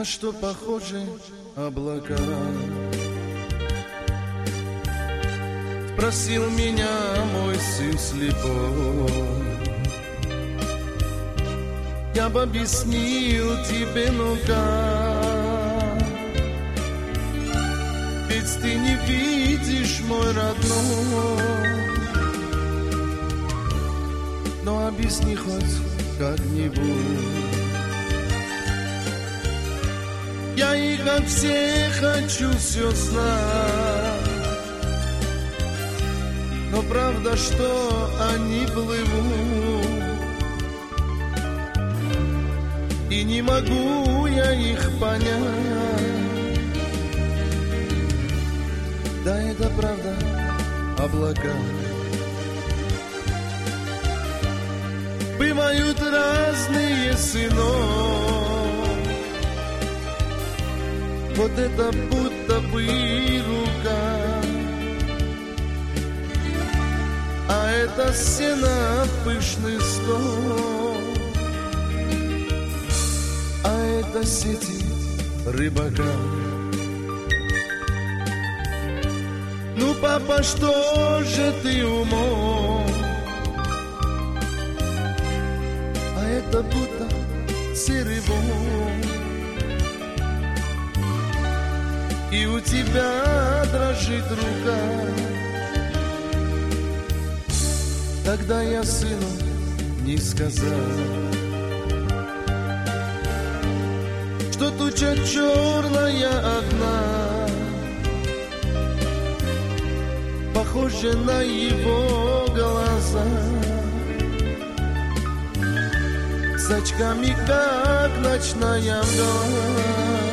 На что похожи облака? Спросил меня мой сын слепой. Я бы объяснил тебе, ну как, ведь ты не видишь, мой родной. Но объясни хоть как-нибудь. Я и как все хочу все знать, но правда, что они плывут, и не могу я их понять. Да, это правда, облака бывают разные, сынок. Вот это будто бы рука, а это сено пышный стол, а это сети рыбака. Ну, папа, что же ты умом? А это будто серый вон, и у тебя дрожит рука. Тогда я сыну не сказал, что туча черная одна, похожа на его глаза, с очками, как ночная мгла.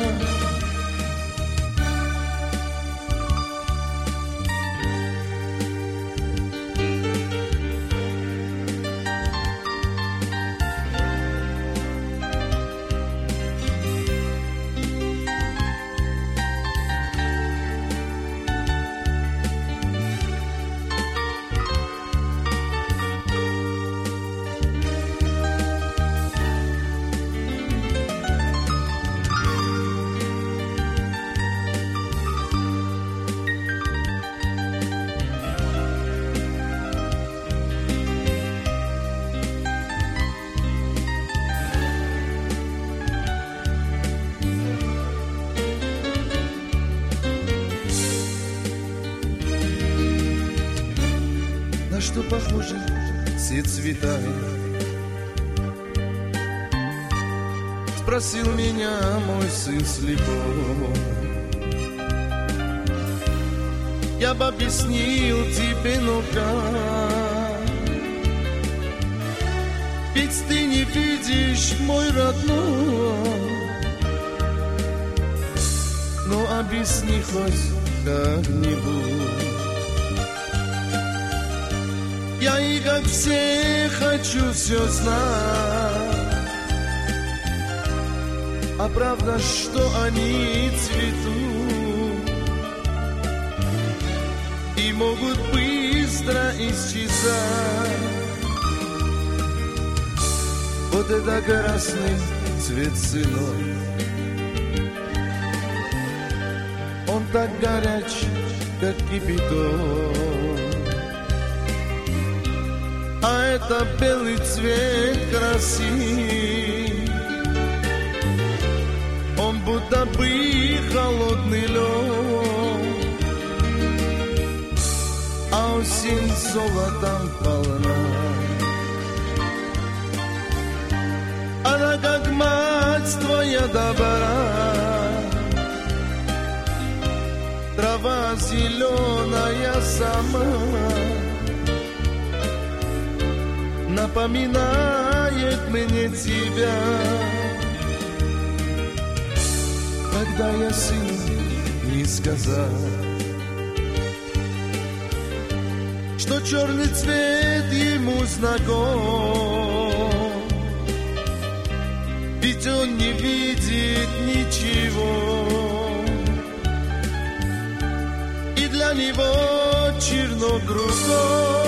На что похожи все цвета? Спросил меня мой сын слепой. Я бы объяснил тебе, ну как, ведь ты не видишь, мой родной. Но объясни хоть как-нибудь. Я и как все хочу все знать, а правда, что они цветут и могут быстро исчезать. Вот это красный цвет, сынок, он так горяч, как кипяток. А это белый цвет красив, он будто бы холодный лед, а осень золотом полна. Она как мать твоя добра, трава зеленая сама, напоминает мне тебя. Когда я сыну не сказал, что черный цвет ему знаком, ведь он не видит ничего, и для него черно кругом.